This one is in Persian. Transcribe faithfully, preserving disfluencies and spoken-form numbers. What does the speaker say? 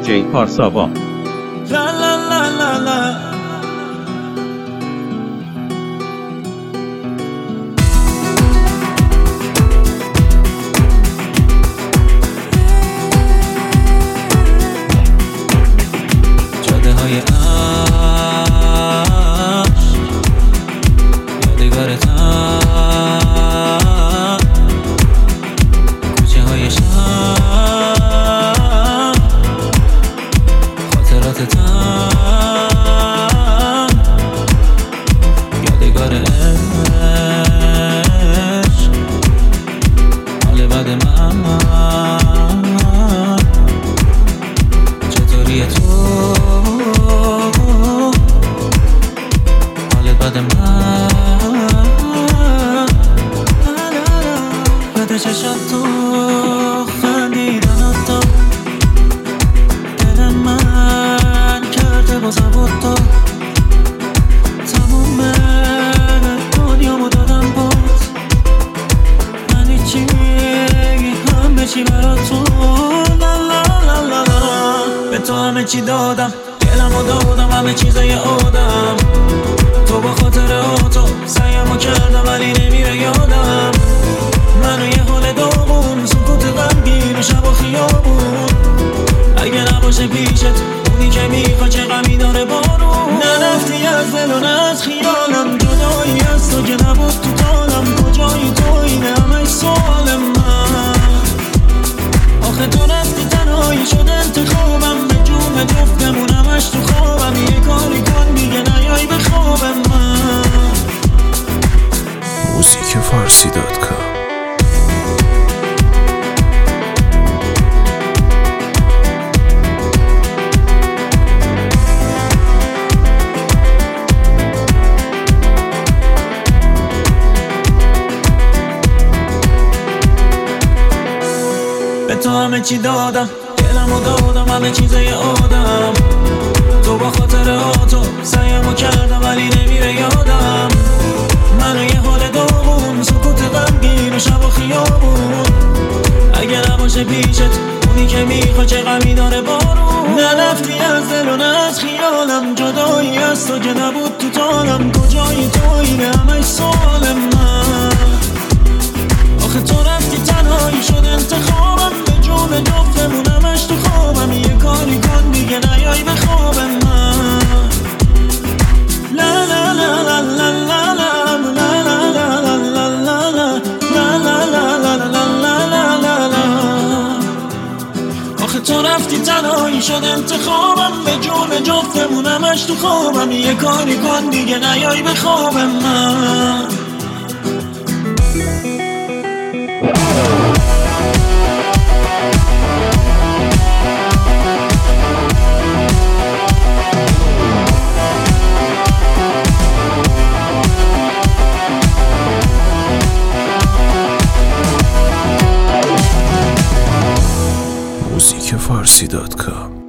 جی پارساوا. لا لا لا لا لا. جاده های عشق یادگارتن، کوچه های شهر خاطراتتن، یادگار عشق حال بد من. چطوری تو حال بد من؟ بده چشم تو خندیدن تو دل من کرده بازم بود تو، تموم دنیامو دادم بود، من هیچی همه چی برا تو. لا لا لا لا لا. به تو همه چی دادم، دلمو دادم، همه چیزای آدم، تو با خاطر تو سعیمو کردم ولی نمیره یادم، منو یه حال داغون، سکوت غمگین و شب و خیابون، اگه نباشه پیشت اونی که میخوا چه غمی داره بارون. نرفتی از دل و نه از خیالم، جدایی از تو که نبود تو تالم، کجایی تو اینه همه سوال من. آخه تو رفتی تنهایی شد انتخابم، به جون جفتمون همش تو خوابم، یه کاری کن دیگه نیای به خواب من. موزیک فارسی دات کام. به تو همه چی دادم، دلمو دادم، همه چیزای آدم، تو با خاطر تو سعیمو کردم ولی نمیره یادم، منو یه حال داغون، سکوت غمگین و شب و خیابون، اگه نباشه پیشت اونی که میخوا چه غمی داره بارون. نرفتی از دل و نه از خیالم، جدایی از تو که نبود تو تالم، کجایی تو اینه همه سوال من. آخه تو رفتی تنهایی شد انتخابم، به جون جفتمون همش تو خوابم، یه کاری کن دیگه نیای به خواب من. لا لا لا لا لا لا لا لا لا لا لا لا لا لا. آخه تو رفتی تنهایی شد انتخابم، به جون جفتمون همش تو خوابم، یه کاری کن دیگه نیای به خواب من. موزیک فارسی دات کام.